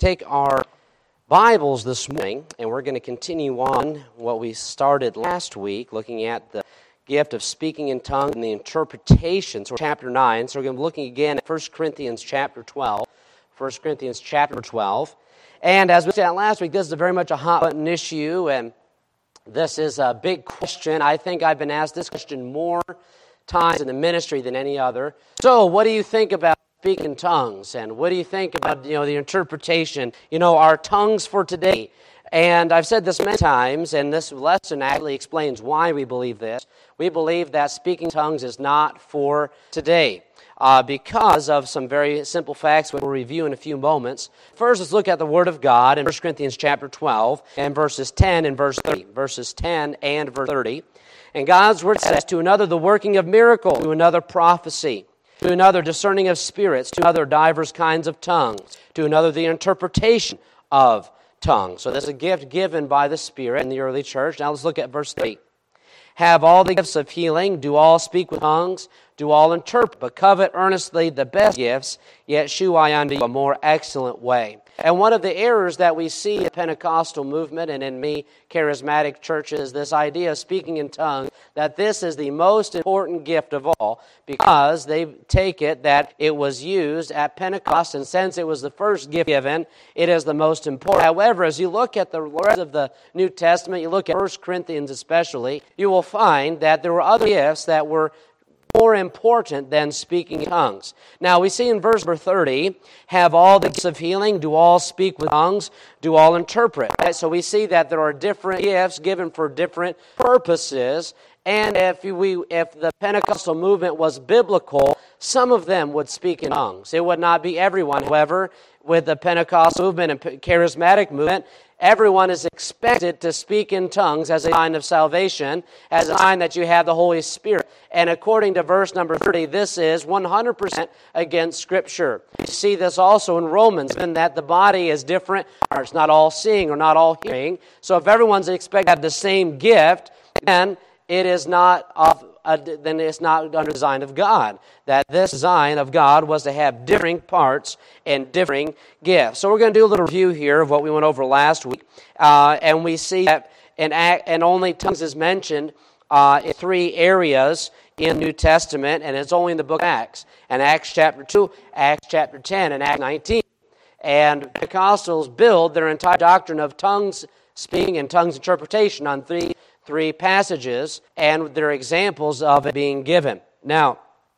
take our Bibles this morning, and we're going to continue on what we started last week, looking at the gift of speaking in tongues and the interpretation. So chapter 9, so we're going to be looking again at 1 Corinthians chapter 12. 1 Corinthians chapter 12. And as we said last week, this is very much a hot-button issue, and this is a big question. I think I've been asked this question more times in the ministry than any other. So what do you think about speaking in tongues? And what do you think about, the interpretation, our tongues for today? And I've said this many times, and this lesson actually explains why we believe this. We believe that speaking tongues is not for today because of some very simple facts we'll review in a few moments. First, let's look at the Word of God in 1 Corinthians chapter 12 and verses 10 and verse 30. Verses 10 and verse 30. And God's Word says, to another the working of miracles, to another prophecy, to another discerning of spirits, to another divers kinds of tongues, to another the interpretation of tongues. So there's a gift given by the Spirit in the early church. Now let's look at verse 3. Have all the gifts of healing, do all speak with tongues, do all interpret, but covet earnestly the best gifts, yet shew I unto you a more excellent way. And one of the errors that we see in the Pentecostal movement and in many charismatic churches is this idea of speaking in tongues, that this is the most important gift of all, because they take it that it was used at Pentecost, and since it was the first gift given, it is the most important. However, as you look at the rest of the New Testament, you look at 1 Corinthians especially, you will find that there were other gifts that were more important than speaking in tongues. Now, we see in verse number 30, have all the gifts of healing, do all speak with tongues, do all interpret. Right? So we see that there are different gifts given for different purposes, and if the Pentecostal movement was biblical, some of them would speak in tongues. It would not be everyone. However, with the Pentecostal movement and charismatic movement, everyone is expected to speak in tongues as a sign of salvation, as a sign that you have the Holy Spirit. And according to verse number 30, this is 100% against Scripture. You see this also in Romans, given that the body is different, or it's not all seeing or not all hearing. So if everyone's expected to have the same gift, then it is not then it's not under the design of God. That this design of God was to have differing parts and differing gifts. So we're going to do a little review here of what we went over last week. And we see that and only tongues is mentioned in three areas in the New Testament, and it's only in the book of Acts. And Acts chapter 2, Acts chapter 10, and Acts 19. And Pentecostals build their entire doctrine of tongues speaking and tongues interpretation on three passages, and there are examples of it being given. Now,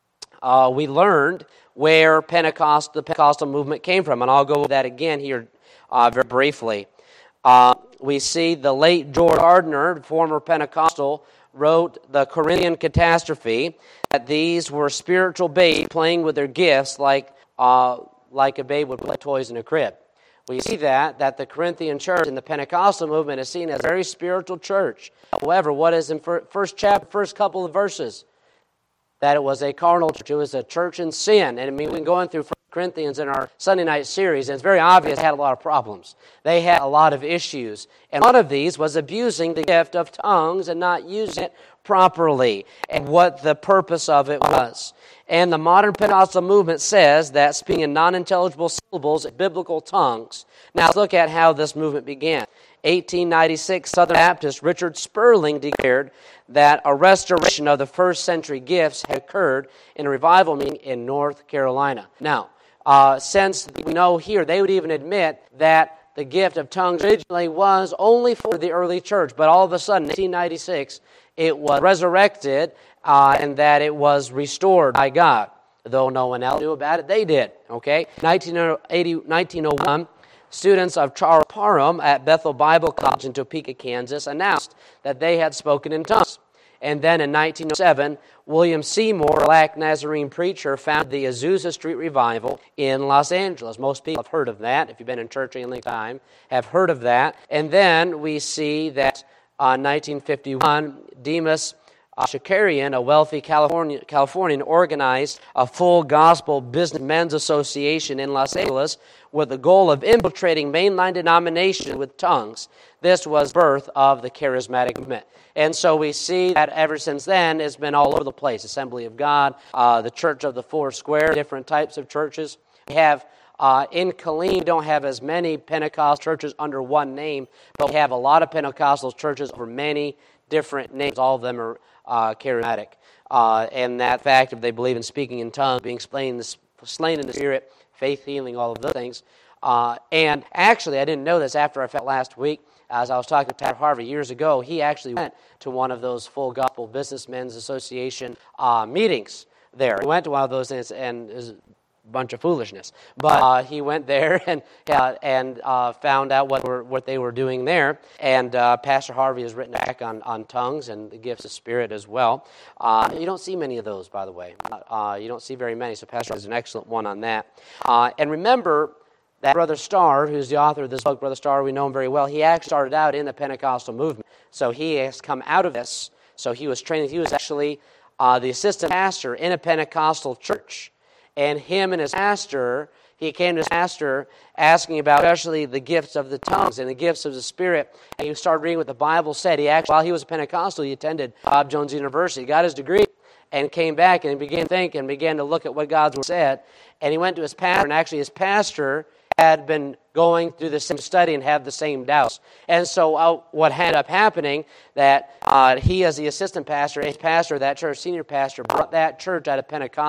we learned where the Pentecostal movement came from, and I'll go over that again here very briefly. We see the late George Gardner, former Pentecostal, wrote The Corinthian Catastrophe, that these were spiritual babes playing with their gifts like a babe would play toys in a crib. We see that the Corinthian church and the Pentecostal movement is seen as a very spiritual church. However, what is in first couple of verses? That it was a carnal church. It was a church in sin. And we've been going through 1 Corinthians in our Sunday night series, and it's very obvious they had a lot of problems. They had a lot of issues. And one of these was abusing the gift of tongues and not using it properly, and what the purpose of it was. And the modern Pentecostal movement says that speaking in non-intelligible syllables, biblical tongues. Now let's look at how this movement began. 1896, Southern Baptist Richard Sperling declared that a restoration of the first century gifts had occurred in a revival meeting in North Carolina. Now, since we know here, they would even admit that the gift of tongues originally was only for the early church, but all of a sudden, in 1896, it was resurrected and that it was restored by God. Though no one else knew about it, they did. Okay, 1901, students of Charles Parham at Bethel Bible College in Topeka, Kansas, announced that they had spoken in tongues. And then in 1907, William Seymour, a black Nazarene preacher, founded the Azusa Street Revival in Los Angeles. Most people have heard of that. If you've been in church any time, have heard of that. And then we see that in 1951, Demas Shakarian, a wealthy Californian, organized a full gospel businessmen's association in Los Angeles with the goal of infiltrating mainline denomination with tongues. This was the birth of the charismatic movement. And so we see that ever since then, it's been all over the place. Assembly of God, the Church of the Four Square, different types of churches. We have In Killeen, we don't have as many Pentecostal churches under one name, but we have a lot of Pentecostal churches over many different names. All of them are charismatic. And that fact, if they believe in speaking in tongues, being slain in the Spirit, faith healing, all of those things. And actually, I didn't know this after I felt last week, as I was talking to Pat Harvey years ago, he actually went to one of those Full Gospel Businessmen's Association meetings there. He went to one of those things, and it was a bunch of foolishness. But he went there and found out what they were doing there. And Pastor Harvey has written back on tongues and the gifts of Spirit as well. You don't see many of those, by the way. You don't see very many, so Pastor Harvey is an excellent one on that. And remember that Brother Starr, who's the author of this book, Brother Starr, we know him very well, he actually started out in the Pentecostal movement. So he has come out of this. So he was trained. He was actually the assistant pastor in a Pentecostal church. And him and his pastor, he came to his pastor asking about especially the gifts of the tongues and the gifts of the Spirit. And he started reading what the Bible said. He actually, while he was a Pentecostal, he attended Bob Jones University, got his degree, and came back and began to think and began to look at what God's Word said. And he went to his pastor, and actually his pastor had been going through the same study and had the same doubts. And so what ended up happening, that he as the assistant pastor, his pastor of that church, senior pastor, brought that church out of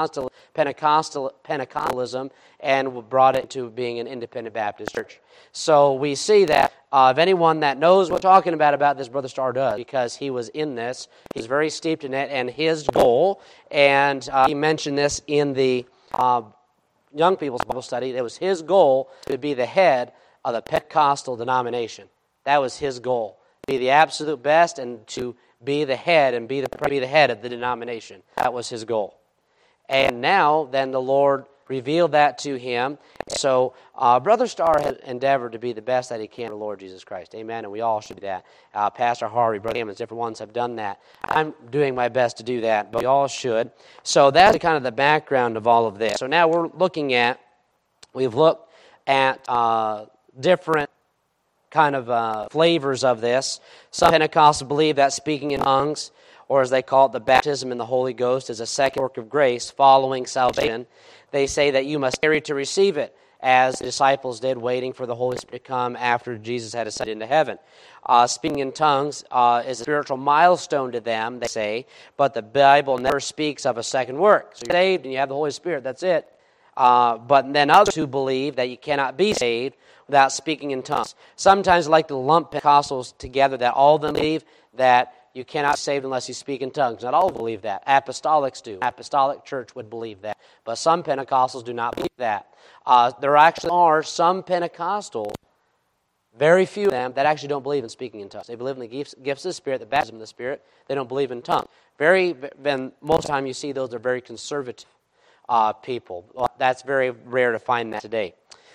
Pentecostalism and brought it to being an independent Baptist church. So we see that if anyone that knows what we're talking about this, Brother Starr does, because he was in this, he's very steeped in it, and his goal, and he mentioned this in the young people's Bible study, it was his goal to be the head of the Pentecostal denomination. That was his goal, to be the absolute best and to be the head and be the head of the denomination. That was his goal. And now, then the Lord revealed that to him. So Brother Starr has endeavored to be the best that he can in the Lord Jesus Christ. Amen, and we all should do that. Pastor Harvey, Brother Hammons, different ones have done that. I'm doing my best to do that, but we all should. So that's kind of the background of all of this. So now we've looked at different kind of flavors of this. Some Pentecostals believe that speaking in tongues, or as they call it, the baptism in the Holy Ghost, is a second work of grace following salvation. They say that you must tarry to receive it, as the disciples did, waiting for the Holy Spirit to come after Jesus had ascended into heaven. Speaking in tongues is a spiritual milestone to them, they say, but the Bible never speaks of a second work. So you're saved and you have the Holy Spirit, that's it. But then others who believe that you cannot be saved without speaking in tongues. Sometimes I like to lump Pentecostals together, that all of them believe that you cannot be saved unless you speak in tongues. Not all believe that. Apostolics do. Apostolic church would believe that. But some Pentecostals do not believe that. There actually are some Pentecostals, very few of them, that actually don't believe in speaking in tongues. They believe in the gifts of the Spirit, the baptism of the Spirit. They don't believe in tongues. Most of the time you see those are very conservative people. Well, that's very rare to find that today.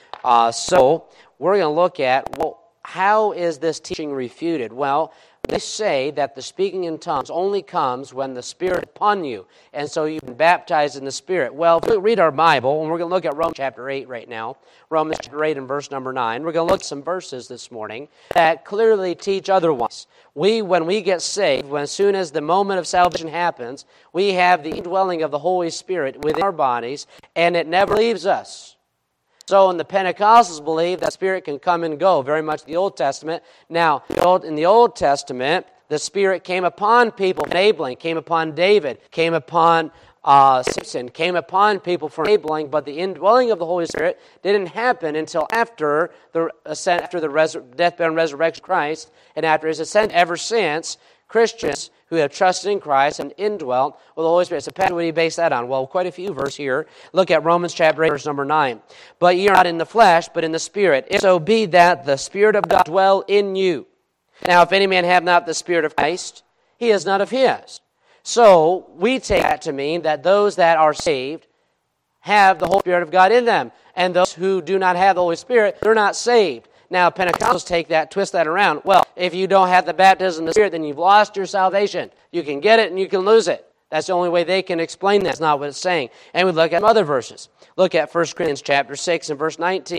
So we're going to look at, how is this teaching refuted? Well, they say that the speaking in tongues only comes when the Spirit is upon you, and so you've been baptized in the Spirit. Well, if we read our Bible, and we're going to look at Romans chapter 8 right now, Romans chapter 8 and verse number 9, we're going to look at some verses this morning that clearly teach otherwise. When we get saved, as soon as the moment of salvation happens, we have the indwelling of the Holy Spirit within our bodies, and it never leaves us. So, and the Pentecostals believe that Spirit can come and go, very much the Old Testament. Now, in the Old Testament, the Spirit came upon people for enabling, came upon David, came upon Samson, came upon people for enabling, but the indwelling of the Holy Spirit didn't happen until after the death, burial, and resurrection of Christ, and after His ascent. Ever since, Christians who have trusted in Christ and indwelt with the Holy Spirit. So, Pastor, what do you base that on? Well, quite a few verses here. Look at Romans chapter 8, verse number 9. But ye are not in the flesh, but in the Spirit. If so be that the Spirit of God dwell in you. Now, if any man have not the Spirit of Christ, he is not of his. So, we take that to mean that those that are saved have the Holy Spirit of God in them. And those who do not have the Holy Spirit, they're not saved. Now, Pentecostals take that, twist that around. Well, if you don't have the baptism of the Spirit, then you've lost your salvation. You can get it and you can lose it. That's the only way they can explain that. That's not what it's saying. And we look at some other verses. Look at 1 Corinthians chapter 6 and verse 19.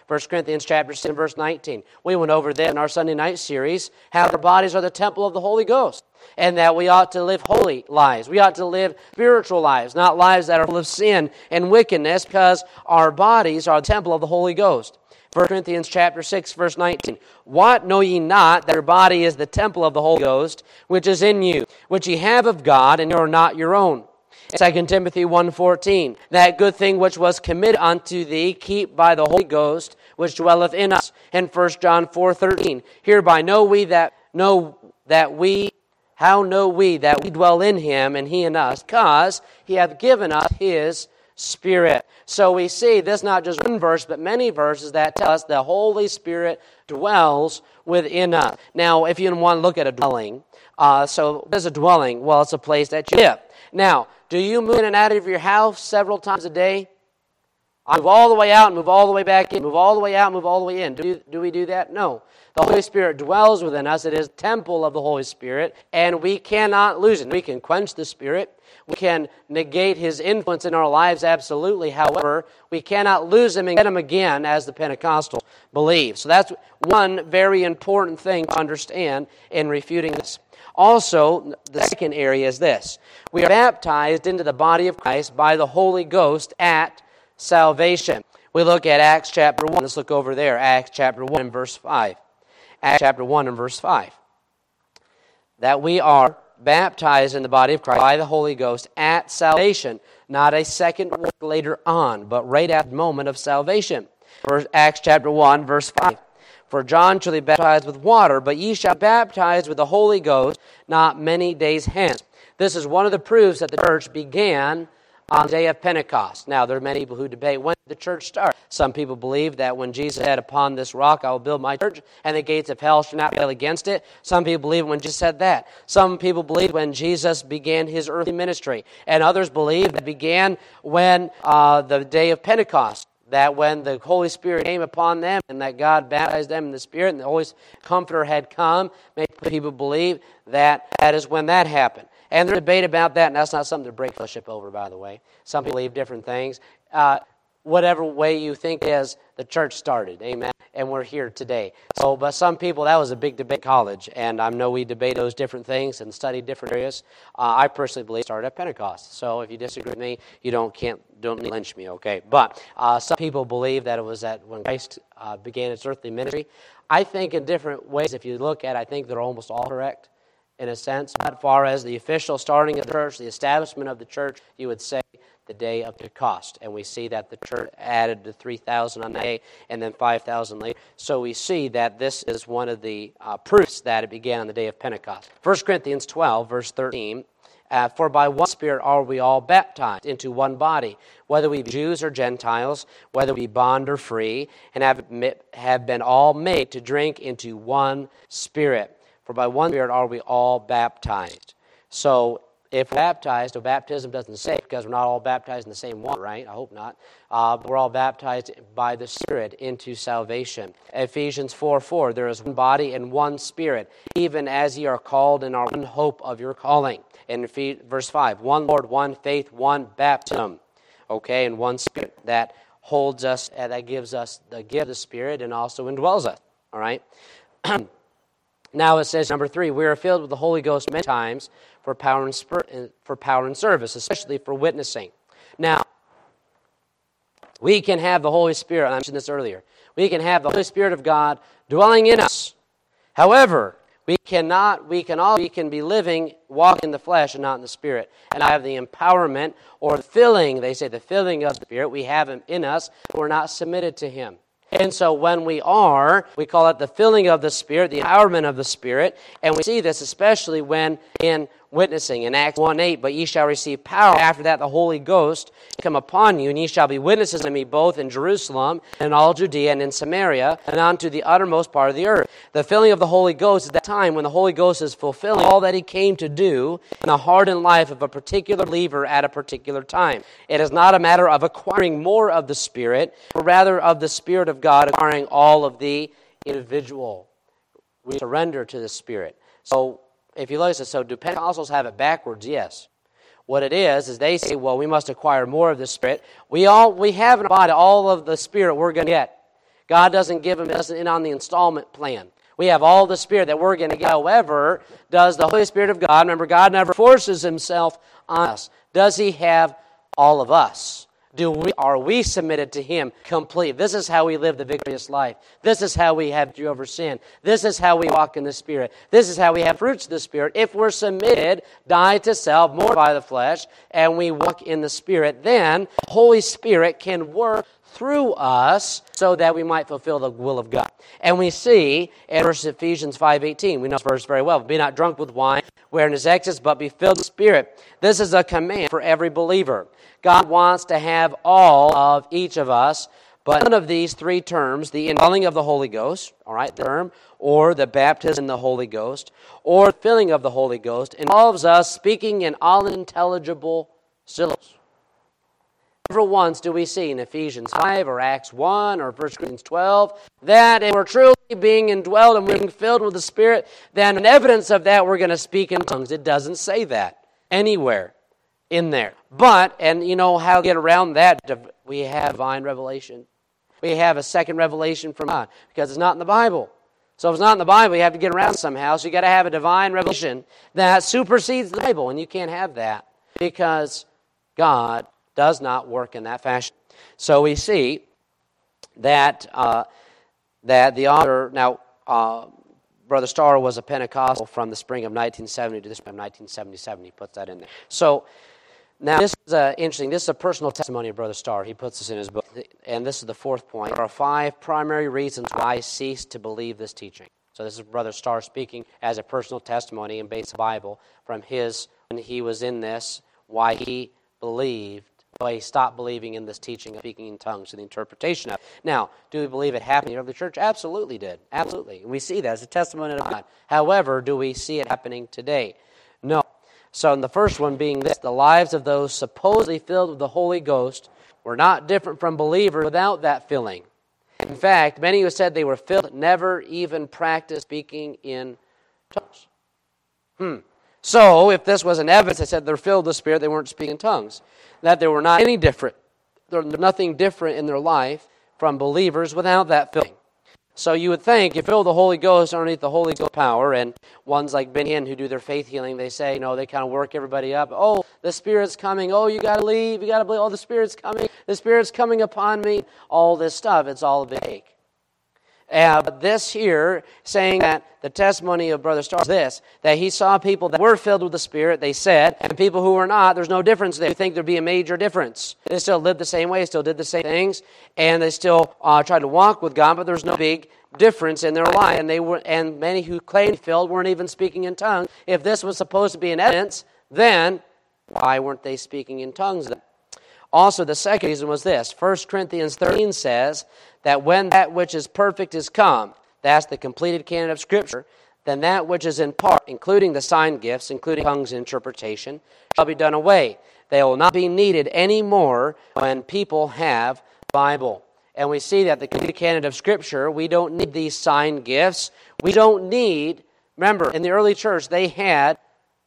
1 Corinthians chapter 6, verse 19. We went over that in our Sunday night series, how our bodies are the temple of the Holy Ghost, and that we ought to live holy lives. We ought to live spiritual lives, not lives that are full of sin and wickedness, because our bodies are the temple of the Holy Ghost. 1 Corinthians chapter 6, verse 19. What, know ye not that your body is the temple of the Holy Ghost, which is in you, which ye have of God, and you are not your own? 2 Timothy 1:14. That good thing which was committed unto thee, keep by the Holy Ghost, which dwelleth in us. And 1 John 4:13. Hereby know we that we dwell in him, and he in us, because he hath given us his Spirit. So we see this not just one verse, but many verses that tell us the Holy Spirit dwells within us. Now, if you want to look at a dwelling, so what is a dwelling? Well, it's a place that you live. Now, do you move in and out of your house several times a day? I move all the way out and move all the way back in. Move all the way out and move all the way in. Do we do that? No. The Holy Spirit dwells within us. It is the temple of the Holy Spirit, and we cannot lose it. We can quench the Spirit. We can negate His influence in our lives, absolutely. However, we cannot lose Him and get Him again, as the Pentecostals believe. So that's one very important thing to understand in refuting this. Also, the second area is this. We are baptized into the body of Christ by the Holy Ghost at salvation. We look at Acts chapter 1. Let's look over there. Acts chapter 1 and verse 5. Acts chapter 1 and verse 5. That we are baptized in the body of Christ by the Holy Ghost at salvation. Not a second work later on, but right at the moment of salvation. Acts chapter 1 verse 5. For John truly baptized with water, but ye shall be baptized with the Holy Ghost not many days hence. This is one of the proofs that the church began on the day of Pentecost. Now, there are many people who debate when did the church start. Some people believe that when Jesus said, upon this rock I will build my church, and the gates of hell shall not prevail against it. Some people believe when Jesus said that. Some people believe when Jesus began His earthly ministry. And others believe that it began when the day of Pentecost. That when the Holy Spirit came upon them and that God baptized them in the Spirit and the Holy Comforter had come, many people believe that is when that happened. And there's debate about that, and that's not something to break fellowship over, by the way. Some people believe different things. Whatever way you think it is, the church started, amen, and we're here today. So, but some people, that was a big debate in college, and I know we debate those different things and study different areas. I personally believe it started at Pentecost. So if you disagree with me, you don't lynch me, okay? But some people believe that it was when Christ began His earthly ministry. I think in different ways, if you look at it, I think they're almost all correct in a sense. As far as the official starting of the church, the establishment of the church, you would say the day of Pentecost. And we see that the church added to 3,000 on that day and then 5,000 later. So we see that this is one of the proofs that it began on the day of Pentecost. 1 Corinthians 12, verse 13, for by one Spirit are we all baptized into one body, whether we be Jews or Gentiles, whether we be bond or free, and have been all made to drink into one Spirit. For by one Spirit are we all baptized. So if we're baptized, baptism doesn't say, because we're not all baptized in the same water, right? I hope not. We're all baptized by the Spirit into salvation. Ephesians 4:4, there is one body and one Spirit, even as ye are called in our one hope of your calling. In verse 5, one Lord, one faith, one baptism. Okay, and one Spirit that holds us, that gives us the gift of the Spirit and also indwells us. All right? Now it says, number 3, we are filled with the Holy Ghost many times for power and service, especially for witnessing. Now, we can have the Holy Spirit, I mentioned this earlier, we can have the Holy Spirit of God dwelling in us. However, we can be walking in the flesh and not in the Spirit. And I have the empowerment or the filling, they say the filling of the Spirit, we have Him in us, but we're not submitted to Him. And so when we call it the filling of the Spirit, the empowerment of the Spirit, and we see this especially when in witnessing. In Acts 1:8, but ye shall receive power. After that the Holy Ghost come upon you, and ye shall be witnesses unto me both in Jerusalem, and all Judea, and in Samaria, and unto the uttermost part of the earth. The filling of the Holy Ghost is that time when the Holy Ghost is fulfilling all that He came to do in the heart and life of a particular believer at a particular time. It is not a matter of acquiring more of the Spirit, but rather of the Spirit of God acquiring all of the individual. We surrender to the Spirit. So, if you look at it, so do Pentecostals have it backwards? Yes. What it is they say, well, we must acquire more of the Spirit. We have in our body all of the Spirit we're going to get. God doesn't give them in on the installment plan. We have all the Spirit that we're going to get. However, does the Holy Spirit of God, remember, God never forces Himself on us. Does He have all of us? Are we submitted to Him complete? This is how we live the victorious life. This is how we have victory over sin. This is how we walk in the Spirit. This is how we have fruits of the Spirit. If we're submitted, die to self, mortify the flesh, and we walk in the Spirit, then the Holy Spirit can work through us so that we might fulfill the will of God. And we see in verse Ephesians 5:18, we know this verse very well, be not drunk with wine, wherein is excess, but be filled with the Spirit. This is a command for every believer. God wants to have all of each of us, but none of these three terms, the indwelling of the Holy Ghost, all right, the term, or the baptism in the Holy Ghost, or filling of the Holy Ghost, involves us speaking in unintelligible syllables. Never once do we see in Ephesians 5 or Acts 1 or 1 Corinthians 12 that if we're truly being indwelled and being filled with the Spirit, then in evidence of that we're going to speak in tongues. It doesn't say that anywhere in there. But, and you know how to get around that, we have divine revelation. We have a second revelation from God because it's not in the Bible. So if it's not in the Bible, you have to get around somehow. So you got to have a divine revelation that supersedes the Bible, and you can't have that because God does not work in that fashion. So we see that that the author, now Brother Starr was a Pentecostal from the spring of 1970 to the spring of 1977. He puts that in there. So now this is interesting. This is a personal testimony of Brother Starr. He puts this in his book. And this is the fourth point. There are 5 primary reasons why I ceased to believe this teaching. So this is Brother Starr speaking as a personal testimony and based on the Bible from his, when he was in this, why he believed, why he stopped believing in this teaching of speaking in tongues and the interpretation of it. Now, do we believe it happened in the early church? Absolutely did. Absolutely. And we see that as a testimony of God. However, do we see it happening today? No. So in the first one being this, the lives of those supposedly filled with the Holy Ghost were not different from believers without that filling. In fact, many who said they were filled never even practiced speaking in tongues. So, if this was an evidence that said they're filled with the Spirit, they weren't speaking in tongues, that they were not any different. There's nothing different in their life from believers without that filling. So you would think, you fill the Holy Ghost underneath the Holy Ghost power, and ones like Ben Hinn who do their faith healing, they say, they kind of work everybody up. Oh, the Spirit's coming. Oh, you got to leave. You got to believe. Oh, the Spirit's coming. The Spirit's coming upon me. All this stuff, it's all a big fake. But this here, saying that the testimony of Brother Starr is this, that he saw people that were filled with the Spirit, they said, and people who were not, there's no difference there. You think there'd be a major difference. They still lived the same way, still did the same things, and they still tried to walk with God, but there's no big difference in their life. And many who claimed filled weren't even speaking in tongues. If this was supposed to be an evidence, then why weren't they speaking in tongues then? Also, the second reason was this. 1 Corinthians 13 says that when that which is perfect is come, that's the completed canon of Scripture, then that which is in part, including the sign gifts, including tongues and interpretation, shall be done away. They will not be needed anymore when people have the Bible. And we see that the completed canon of Scripture, we don't need these sign gifts. We don't need, remember, in the early church, they had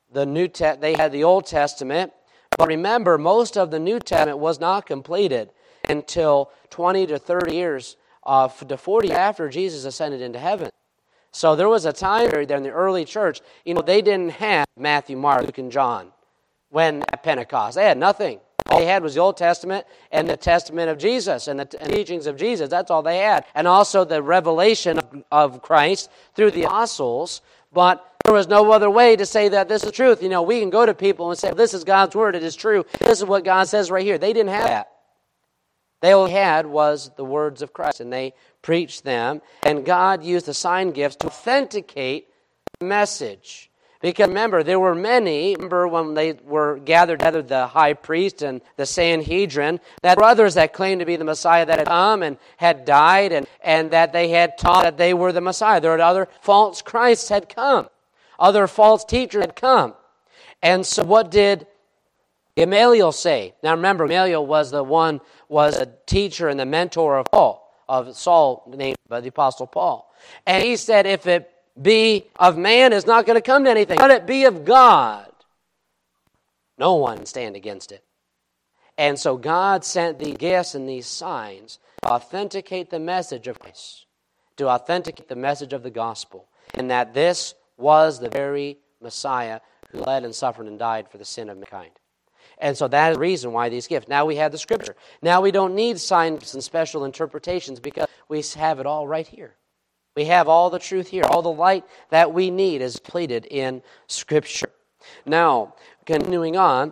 the Old Testament. But remember, most of the New Testament was not completed until 20 to 30 years, to 40 after Jesus ascended into heaven. So there was a time period there in the early church, they didn't have Matthew, Mark, Luke, and John when at Pentecost. They had nothing. All they had was the Old Testament and the Testament of Jesus and the teachings of Jesus. That's all they had. And also the revelation of Christ through the apostles, but there was no other way to say that this is truth. We can go to people and say, this is God's word, it is true. This is what God says right here. They didn't have that. They all had was the words of Christ, and they preached them. And God used the sign gifts to authenticate the message. Because remember, there were many, when they were gathered together, the high priest and the Sanhedrin, that there were others that claimed to be the Messiah that had come and had died, and that they had taught that they were the Messiah. There were other false Christs had come. Other false teachers had come. And so what did Gamaliel say? Now remember, Gamaliel was a teacher and the mentor of Saul, named by the Apostle Paul. And he said, if it be of man, it's not going to come to anything. Let it be of God. No one can stand against it. And so God sent these gifts and these signs to authenticate the message of Christ, to authenticate the message of the gospel, and that this was the very Messiah who led and suffered and died for the sin of mankind. And so that is the reason why these gifts. Now we have the Scripture. Now we don't need signs and special interpretations because we have it all right here. We have all the truth here. All the light that we need is pleaded in Scripture. Now, continuing on,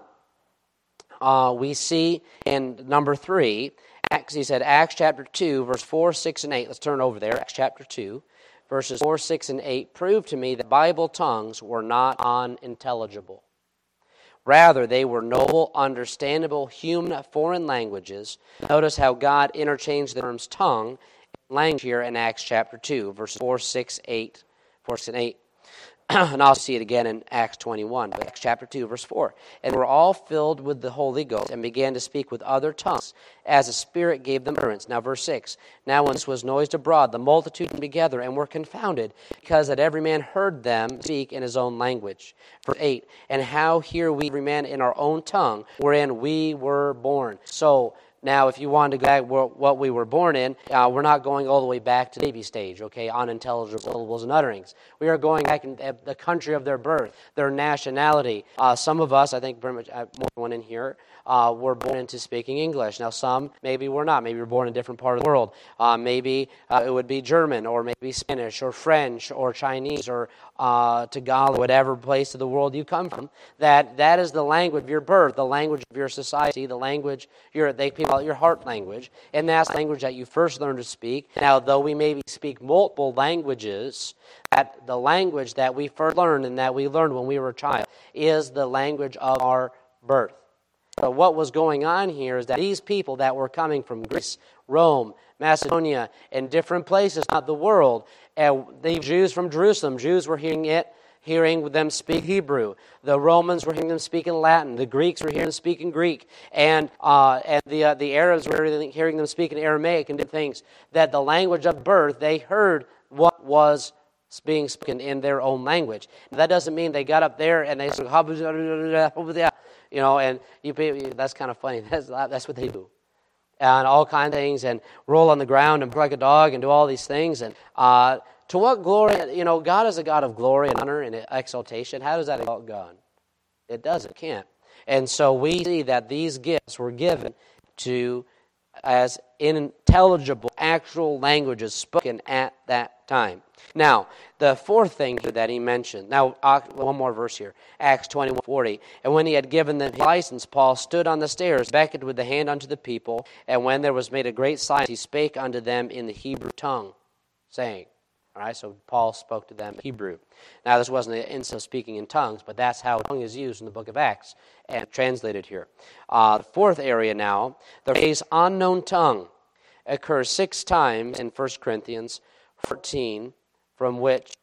we see in number 3, Acts chapter 2, verse 4, 6, and 8. Let's turn over there. Acts chapter 2, verses 4, 6, and 8 prove to me that Bible tongues were not unintelligible. Rather, they were noble, understandable, human, foreign languages. Notice how God interchanged the terms tongue and language here in Acts chapter 2, verses 4, 6, 8, 4, 6, and 8. And I'll see it again in Acts 21, Acts chapter 2, verse 4. And they were all filled with the Holy Ghost and began to speak with other tongues as the Spirit gave them utterance. Now, verse 6. Now when this was noised abroad, the multitude came together and were confounded, because that every man heard them speak in his own language. Verse 8. And how hear we every man in our own tongue, wherein we were born? So, now, if you wanted to go back what we were born in, we're not going all the way back to the baby stage, okay, unintelligible syllables and utterings. We are going back in the country of their birth, their nationality. Some of us, I think pretty much more than one in here, were born into speaking English. Now, some maybe we're not. Maybe we're born in a different part of the world. Maybe it would be German, or maybe Spanish, or French, or Chinese, or Tagalog, whatever place of the world you come from. That is the language of your birth, the language of your society, the language your heart language, and that's the language that you first learn to speak. Now, though we maybe speak multiple languages, that the language that we first learned and that we learned when we were a child is the language of our birth. So what was going on here is that these people that were coming from Greece, Rome, Macedonia, and different places throughout the world, and the Jews from Jerusalem, Jews were hearing them speak Hebrew. The Romans were hearing them speak in Latin. The Greeks were hearing them speak in Greek. And the Arabs were hearing them speak in Aramaic and different things. That the language of birth, they heard what was being spoken in their own language. That doesn't mean they got up there and they said, and that's kind of funny. That's what they do. And all kinds of things, and roll on the ground and bark like a dog and do all these things. And to what glory? God is a God of glory and honor and exaltation. How does that exalt God? It doesn't. It can't. And so we see that these gifts were given as intelligible, actual languages spoken at that time. Now, the fourth thing that he mentioned. Now, one more verse here. Acts 21:40. And when he had given them his license, Paul stood on the stairs, beckoned with the hand unto the people, and when there was made a great silence, he spake unto them in the Hebrew tongue, saying. All right, so Paul spoke to them in Hebrew. Now, this wasn't an instance of speaking in tongues, but that's how tongue is used in the book of Acts and translated here. The fourth area now, the phrase unknown tongue occurs 6 times in 1 Corinthians 14, from which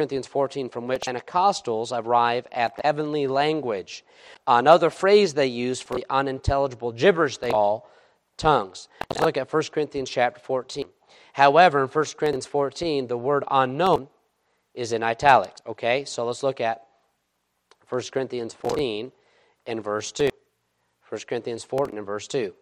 Pentecostals arrive at the heavenly language. Another phrase they use for the unintelligible gibberish they call tongues. Let's look at 1 Corinthians chapter 14. However, in 1 Corinthians 14, the word unknown is in italics. Okay, so let's look at 1 Corinthians 14 and verse 2. 1 Corinthians 14 and verse 2.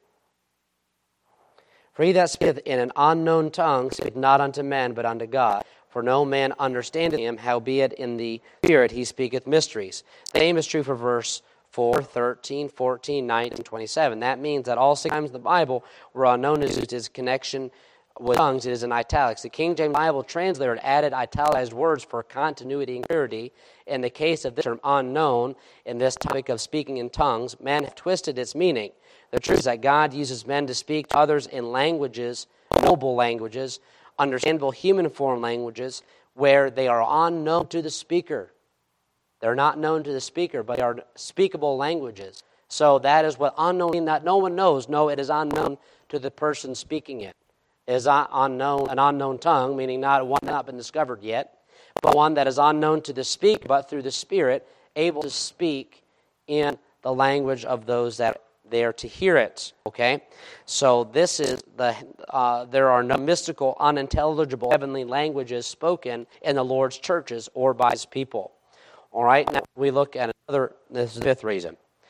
For he that speaketh in an unknown tongue speaketh not unto men, but unto God. For no man understandeth him, howbeit in the Spirit he speaketh mysteries. The same is true for verse 4, 13, 14, 19, and 27. That means that all 6 times in the Bible where unknown is used as connection with tongues, it is in italics. The King James Bible translator added italicized words for continuity and clarity. In the case of this term unknown, in this topic of speaking in tongues, men have twisted its meaning. The truth is that God uses men to speak to others in languages, noble languages, understandable human form languages, where they are unknown to the speaker. They're not known to the speaker, but they are speakable languages. So that is what unknown, that no one knows. No, it is unknown to the person speaking it. Is unknown, an unknown tongue, meaning not one that has not been discovered yet, but one that is unknown to the speaker, but through the Spirit, able to speak in the language of those that they are to hear it. Okay, so this is there are no mystical, unintelligible heavenly languages spoken in the Lord's churches or by His people. All right, now we look at this is the fifth reason.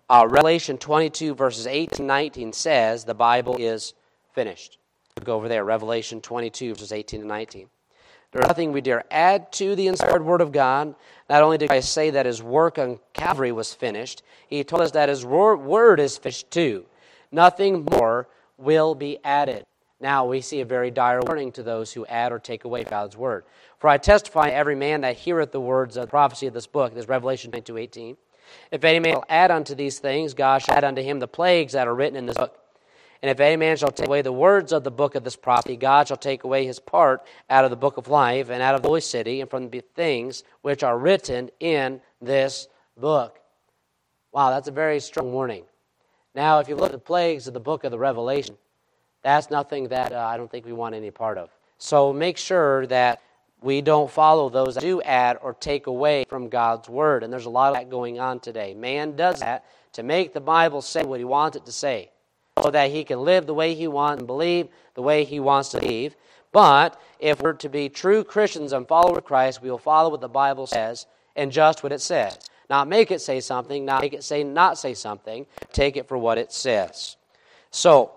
Revelation 22, verses 8 to 19 says the Bible is finished. Go over there, Revelation 22, verses 18 to 19. There's nothing we dare add to the inspired Word of God. Not only did Christ say that His work on Calvary was finished, He told us that His Word is finished too. Nothing more will be added. Now we see a very dire warning to those who add or take away God's Word. For I testify every man that heareth the words of the prophecy of this book, this Revelation 22:18. If any man will add unto these things, God shall add unto him the plagues that are written in this book. And if any man shall take away the words of the book of this prophecy, God shall take away his part out of the book of life and out of the holy city and from the things which are written in this book. Wow, that's a very strong warning. Now, if you look at the plagues of the book of the Revelation, that's nothing that I don't think we want any part of. So make sure that we don't follow those that do add or take away from God's Word. And there's a lot of that going on today. Man does that to make the Bible say what he wants it to say, so that he can live the way he wants and believe the way he wants to believe. But if we're to be true Christians and followers of Christ, we will follow what the Bible says and just what it says. Not make it say something, not make it say not say something. Take it for what it says. So,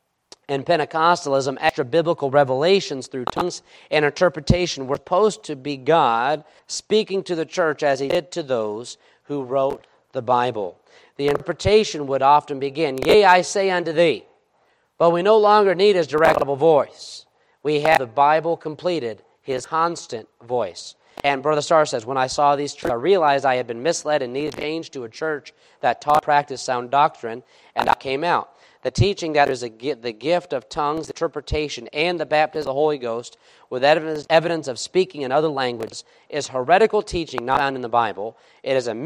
in Pentecostalism, extra-biblical revelations through tongues and interpretation were supposed to be God speaking to the church as He did to those who wrote the Bible. The interpretation would often begin, "Yea, I say unto thee." But we no longer need His direct audible voice. We have the Bible completed, His constant voice. And Brother Starr says, when I saw these truths, I realized I had been misled and needed change to a church that taught and practiced sound doctrine, and I came out. The teaching that is the gift of tongues, the interpretation, and the baptism of the Holy Ghost with evidence of speaking in other languages is heretical teaching not found in the Bible. It is a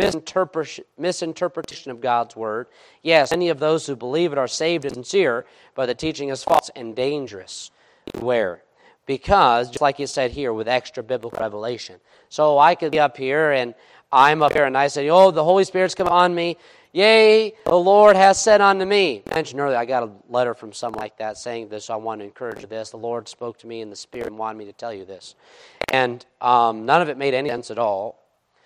misinterpretation of God's Word. Yes, many of those who believe it are saved and sincere, but the teaching is false and dangerous. Beware. Because, just like you said here, with extra biblical revelation. So I could be up here, and I'm up here, and I say, "Oh, the Holy Spirit's come on me. Yea, the Lord has said unto me." I mentioned earlier, I got a letter from someone like that saying this. So I want to encourage this. The Lord spoke to me in the Spirit and wanted me to tell you this. And none of it made any sense at all.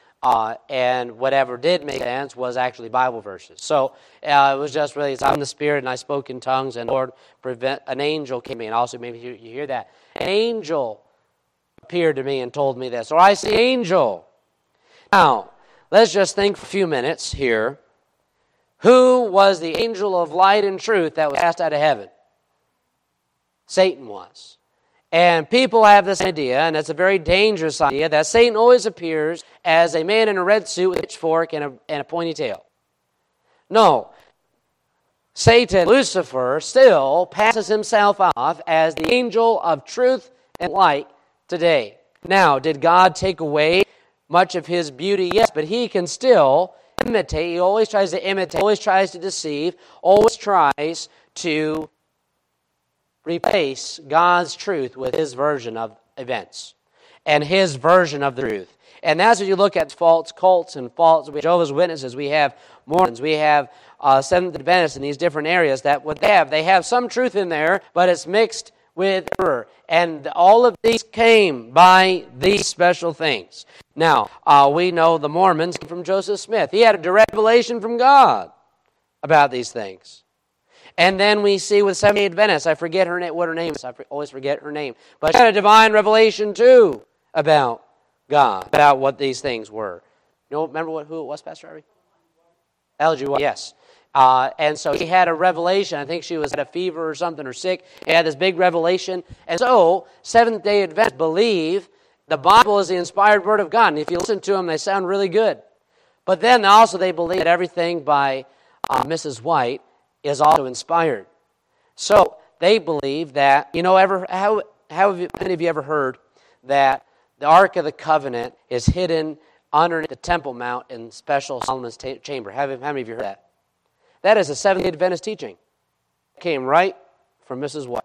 And whatever did make sense was actually Bible verses. So it was just really, I'm in the Spirit and I spoke in tongues, and Lord, an angel came to me. And also maybe you hear that. An angel appeared to me and told me this. Or I see angel. Now, let's just think for a few minutes here. Who was the angel of light and truth that was cast out of heaven? Satan was. And people have this idea, and it's a very dangerous idea, that Satan always appears as a man in a red suit with a pitchfork and a pointy tail. No. Satan, Lucifer, still passes himself off as the angel of truth and light today. Now, did God take away much of his beauty? Yes, but he can still imitate. He always tries to imitate, always tries to deceive, always tries to replace God's truth with his version of events and his version of the truth. And that's when you look at false cults and false Jehovah's Witnesses. We have Mormons, we have Seventh Adventists in these different areas that what they have some truth in there, but it's mixed with error. And all of these came by these special things. Now, we know the Mormons came from Joseph Smith. He had a direct revelation from God about these things. And then we see with Seventh-day Adventists, I forget what her name is. I always forget her name. But she had a divine revelation too about God, about what these things were. You know, remember who it was, Pastor Harvey? L.G. White, yes. And so she had a revelation. I think she had a fever or something or sick. She had this big revelation. And so Seventh-day Adventists believe the Bible is the inspired Word of God. And if you listen to them, they sound really good. But then also they believe that everything by Mrs. White is also inspired. So they believe that, how have many of you ever heard that the Ark of the Covenant is hidden underneath the Temple Mount in special Solomon's chamber? How many of you heard that? That is a Seventh-day Adventist teaching. It came right from Mrs. White.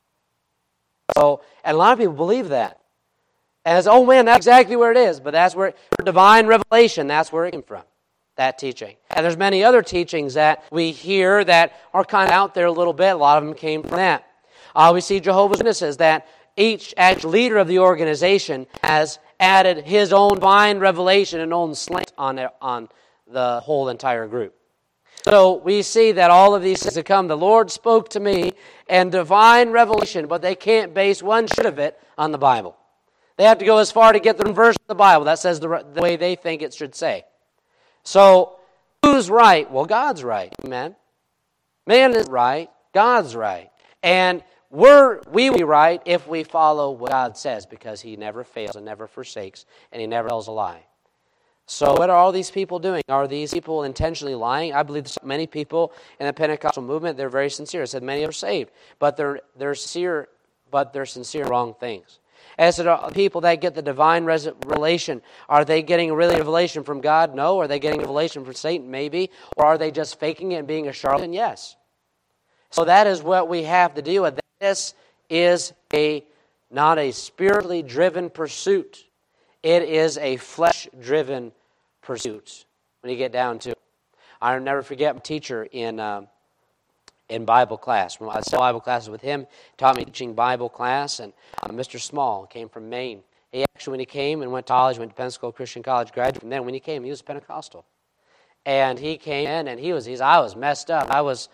So, and a lot of people believe that. And it's, oh man, that's exactly where it is. But that's where, divine revelation, that's where it came from, that teaching. And there's many other teachings that we hear that are kind of out there a little bit. A lot of them came from that. We see Jehovah's Witnesses that each leader of the organization has added his own divine revelation and own slant on the whole entire group. So we see that all of these things that come, the Lord spoke to me and divine revelation, but they can't base one shit of it on the Bible. They have to go as far to get the verse of the Bible that says the way they think it should say. So who's right? Well, God's right. Amen. Man is right. God's right. And we will be right if we follow what God says, because He never fails and never forsakes, and He never tells a lie. So what are all these people doing? Are these people intentionally lying? I believe many people in the Pentecostal movement, they're very sincere. I said many are saved, but they're sincere in wrong things. As to the people that get the divine revelation, are they getting really revelation from God? No. Are they getting revelation from Satan? Maybe. Or are they just faking it and being a charlatan? Yes. So that is what we have to deal with. This is not a spiritually driven pursuit. It is a flesh-driven pursuit when you get down to it. I'll never forget my teacher in Bible class. When I was in Bible classes with him, he taught me teaching Bible class, and Mr. Small came from Maine. He actually, when he came and went to college, went to Pensacola Christian College, graduated from there. When he came, he was Pentecostal. And he came in, and I was messed up. I was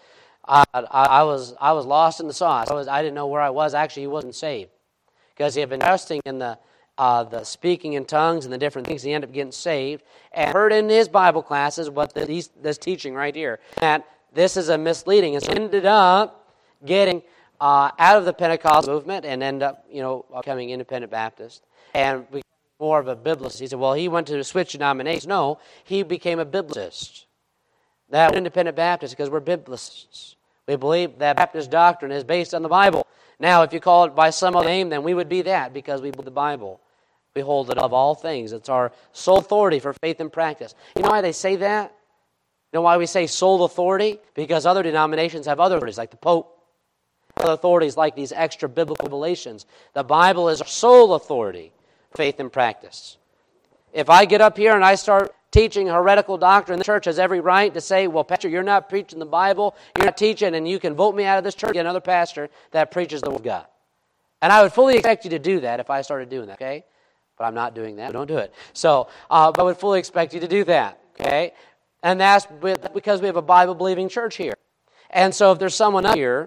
lost in the sauce. I didn't know where I was. Actually, he wasn't saved, because he had been trusting in the speaking in tongues and the different things. He ended up getting saved, and heard in his Bible classes what this teaching right here, that this is a misleading, and so ended up getting out of the Pentecostal movement and ended up, becoming independent Baptist and became more of a biblicist. He said, well, he went to switch denominations. No, he became a biblicist. That we're independent Baptists because we're biblicists. We believe that Baptist doctrine is based on the Bible. Now, if you call it by some other name, then we would be that, because we believe the Bible. We hold it above all things. It's our sole authority for faith and practice. You know why they say that? You know why we say sole authority? Because other denominations have other authorities, like the Pope. Other authorities like these extra biblical revelations. The Bible is our sole authority, faith and practice. If I get up here and I start teaching heretical doctrine, the church has every right to say, well, Pastor, you're not preaching the Bible, you're not teaching, and you can vote me out of this church, get another pastor that preaches the Word of God. And I would fully expect you to do that if I started doing that, okay? But I'm not doing that, so don't do it. So, but I would fully expect you to do that, okay? And that's because we have a Bible-believing church here. And so if there's someone up here,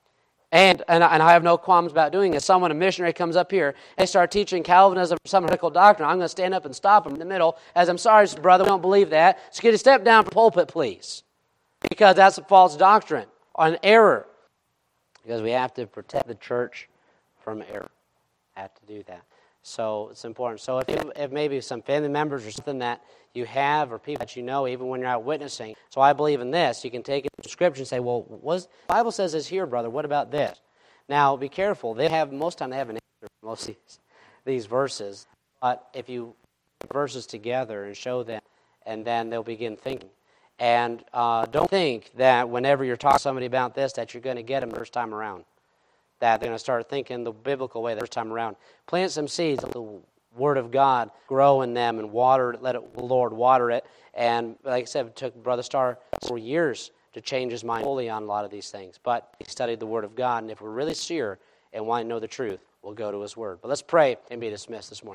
and I have no qualms about doing this, a missionary comes up here, and they start teaching Calvinism or some heretical doctrine, I'm going to stand up and stop them in the middle, as I'm sorry, brother, we don't believe that. So could you step down from the pulpit, please? Because that's a false doctrine, or an error. Because we have to protect the church from error. Have to do that. So it's important. So if maybe some family members or something that you have, or people that you know, even when you're out witnessing, so I believe in this, you can take it to Scripture and say, well, the Bible says this here, brother, what about this? Now, be careful. Most time they have an answer for most of these verses. But if you put verses together and show them, and then they'll begin thinking. And don't think that whenever you're talking to somebody about this, that you're going to get them the first time around. That they're going to start thinking the biblical way the first time around. Plant some seeds, let the Word of God grow in them, and let the Lord water it. And like I said, it took Brother Starr 4 years to change his mind fully on a lot of these things. But he studied the Word of God, and if we're really sincere and want to know the truth, we'll go to His Word. But let's pray and be dismissed this morning.